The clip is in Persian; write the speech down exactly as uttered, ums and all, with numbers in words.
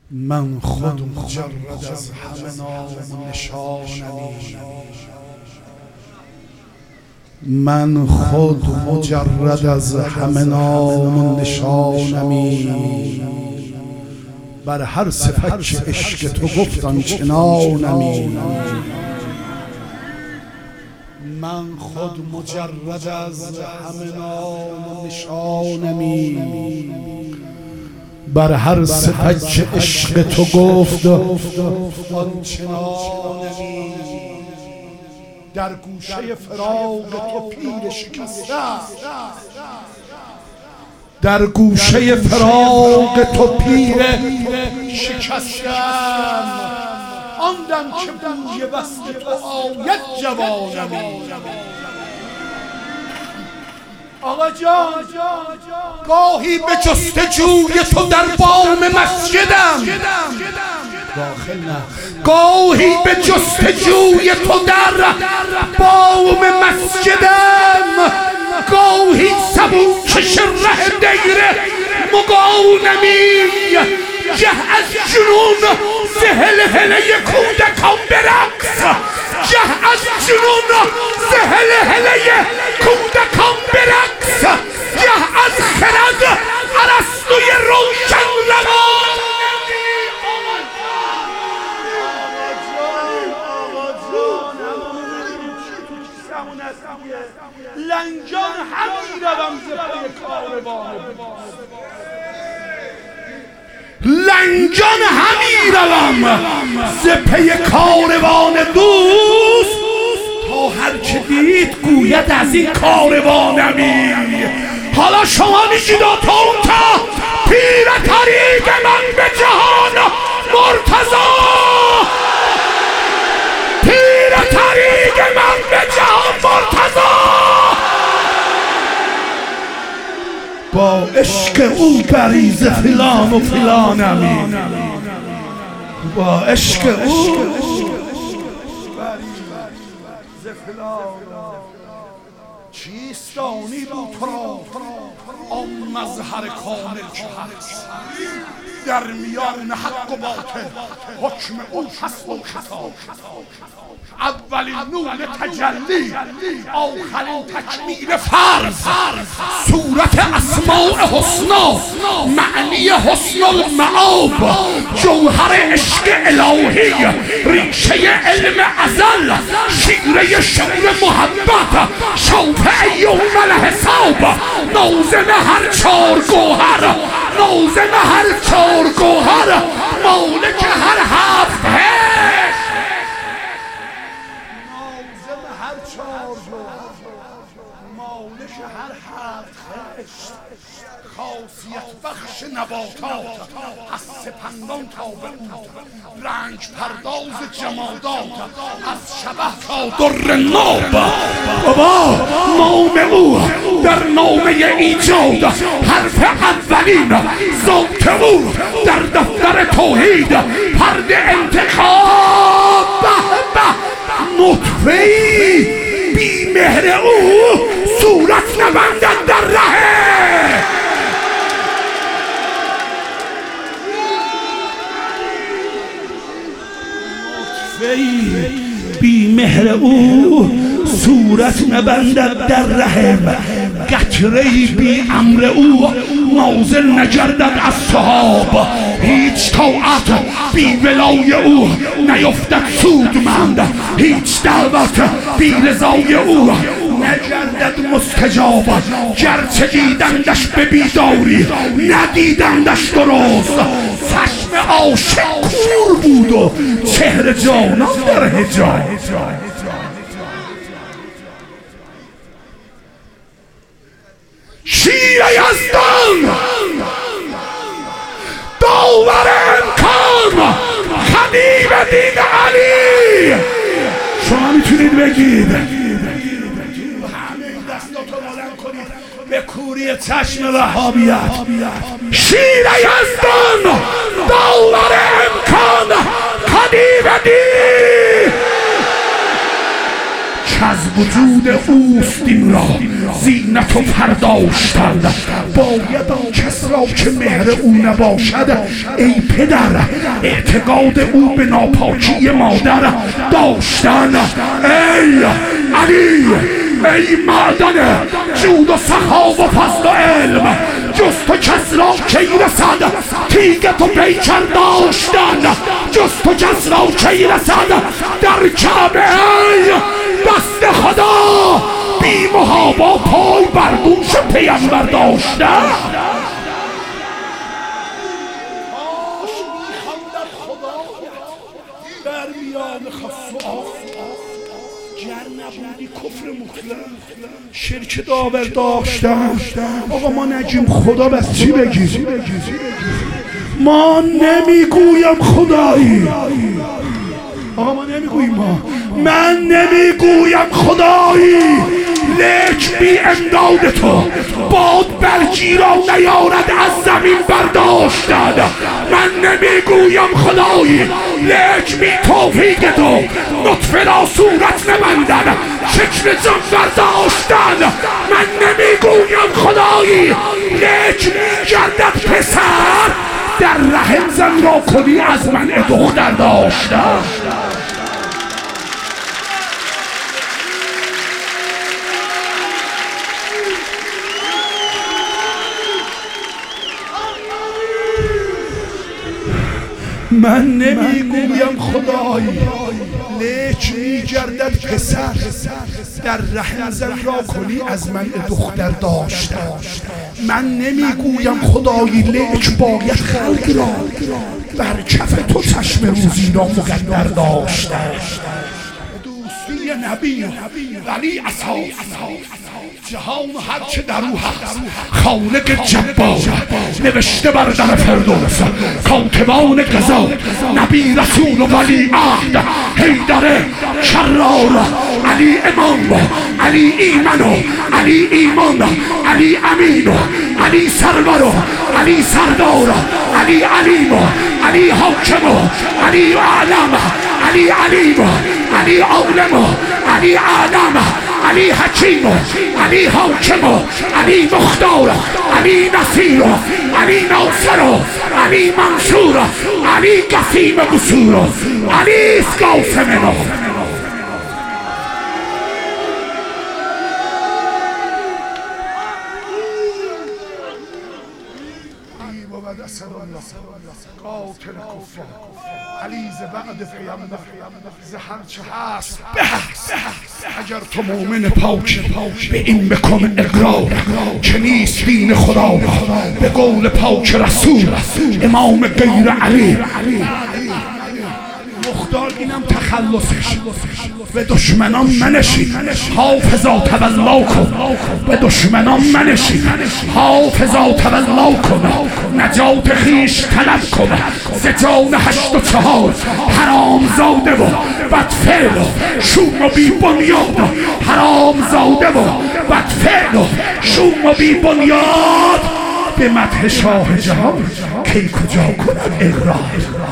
من خود مجرد از همه نام و نشانمی، من خود مجرد از همه نام و نشانمی، بر هر صفت که عشق تو گفت آنچنانمی. من خود مجرد از همه نام و نشانمی، بر هر صفت که عشق تو گفت آنچنانمی. در گوشه فراق تو پیر شکستم، در گوشه فراق تو پیر شکستم، آن دم که بوی وصل تو آید جوانمی. آقا جان گاهی به جستجوی تو در بام مسجدم، داخل نه، گاهی به جستجوی تو در بام مسجدم، گاهی سبو کش ره دیر مگانمی. گه از جنون زهل هله کودکان برقص، گه از جنون زهل هله کودکان برقص، گه از خرد ارسطوی روشن روان. لنجان همی روم ز پی کاروان، لنجان همی روم ز پی کاروان دوست، تا هر که دید گوید از این کاروانمی. حالا شما میگید آتون تا پیر طریق من به جهان مرتضی، پیر طریق من به جهان مرتضی، با عشق او بریز فلان و فلانمی، با عشق او بریز فلان. چیست دانی بود تو را آن مظهر کامل که هست، در میان حق و باطل حکم او هست و خطا. اولین نور تجلی، آخرین تکمیل فرض، صورت اسماء حسنا، معنی حسن المعاب، جوهر عشق الهی، ریشه علم ازل، شیره شعر محبت، شافع یوم الحساب، ناظم هر چار گوهر، ناظم هر چار گوهر، مالک هر هفت هشت، ناظم هر چار گوهر، مالک هر هفت هشت، خاصیت بخش نباتات، از سپندان تا به او، رنج پرداز جمادات، از شبه تا در ناب. بابا نام او در نامه ایجاد، حرف اولین، ذات او در دفتر توحید، پرد انتخاب، نطفه‌ای بی مهر او صورت نبندد در ره. بی مهر او صورت نبندد در رحم، قطره‌ای بی امر او نازل نگردد از سحاب، هیچ طاعت بی ولای او نیفتد سودمند، هیچ دعوت بی رضای او نگردد مستجاب. گرچه دیدندش به بیداری ندیدندش درست، چشم عاشق کور بود و چهره جانان در حجاب. شیر یزدان، داور امکان، خدیو دین علی، شما میتونید بگید به کوری چشم وهابیت. شیر یزدان، داور امکان، خدیو دین، وجود اوست این را زینت و پرداشتن. باید آن کس را که مهر او نباشد ای پدر اعتقاد او به ناپاکی مادر داشتن. ای علی، ای معدن جود و سخا و فضل و علم، جز تو کس را کی رسد تیغ تو پیکر داشتن، جز تو کس را کی رسد در کعبه. ای دست خدا بی محابا پای بر دوش پیمبر داشتن. در میان خص و آف گر نبودی کفر مطلق شرک داور داشتن. آقا ما نگیم خدا بس چی بگیم؟ ما نمیگویم خدایی. آقا ما نمیگویم، ما من نمیگویم خدایی، لیک بی امداد تو باد برگی را نیارد از زمین برداشتن. من نمیگویم خدایی، لیک بی توفیق تو نطفه را صورت نبندن شکل جان برداشتن. من نمیگویم خدایی، لیک میگردد پسر در رحم زن را کنی از من دختر داشتن. من نمیگویم خدایی، لیک میگردد پسر در رحم زن را کنی از من دختر داشتن. من نمیگویم خدایی، لیک باید خلق را بر کف تو چشم روزی را مقدر داشتن. دوستی نبی ولی اصحاب جهان هرچه در او هست خالق جبار نوشته بر در فردوس. کاتبان قضا نبی رسول و ولی عهد حیدر کرار، علی امام، علی ایمن، علی ایمان، علی امین، علی سرور، علی سردار، علی علیم، علی حاکم، علی اعلم، علی علیم، علی عالم، علی اعلم، علی حکیم، علی حاکم، علی مختار، علی نصیر، علی ناصر، علی منصور، علی قسیم بصور، علی قاسم نور. قاتل کفار علی ز بعد پیامبر ز هرچه هست بحث. اگر تو مومن پاک به این بکن اقرار که نیست دین خدا به قول پاک رسول امام غیر علی مختار. اینم تخلصش به دشمنان منشین حافظا تولا کن، به دشمنان منشین حافظا تولا کن، نجات خیش طلب کن ز جان هشت و چهار حرام زاده و بدفعل و شوم و بی بنیاد. حرام زاده و بدفعل و شوم و بی بنیاد به مدح شاه جهان کی کجا کنم اقرار.